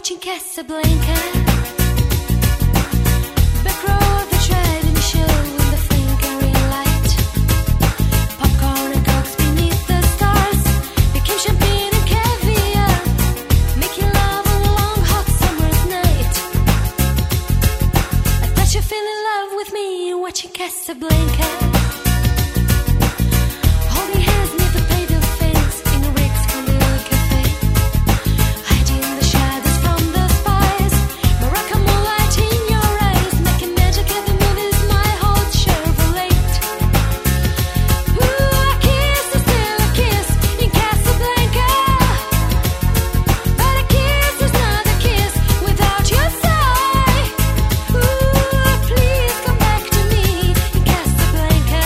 watching Casablanca. Back row of the driving show in the flickering light. Popcorn and cokes beneath the stars became champagne and caviar, making love on a long hot summer's night. I thought you fell in love with me watching Casablanca. Holding hands near the paper fence in a Rick's Candle Cafe, hiding the shadows from the spies. Morocco moonlight in your eyes, making magic at the movies, my whole Chevrolet. Ooh, a kiss is still a kiss in Casablanca, but a kiss is not a kiss without your sigh. Ooh, please come back to me in Casablanca.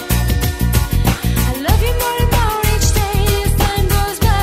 I love you more and more each day as time goes by.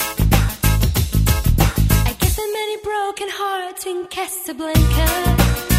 I guess there are many broken hearts in Casablanca.